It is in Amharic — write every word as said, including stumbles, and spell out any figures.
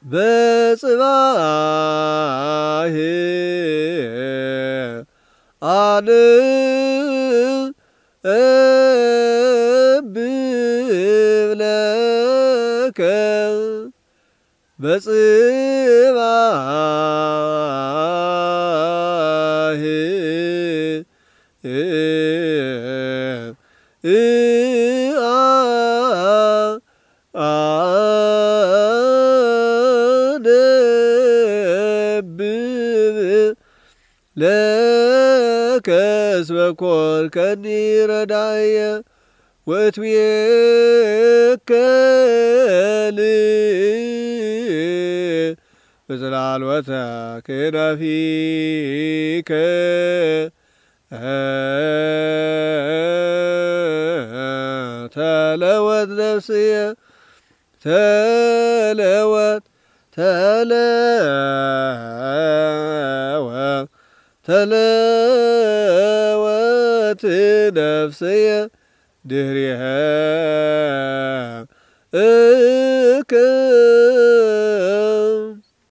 በጽባህ አን እብብለከ በጽባህ ለከ እስመ ኮንከኒ ረዳየ ወትቤከል በጽላሎተ ክነፊከ ተለወት ነፍስየ ተለወት ተለወት ተለወት ነፍስየ ድኅሬሃ እከ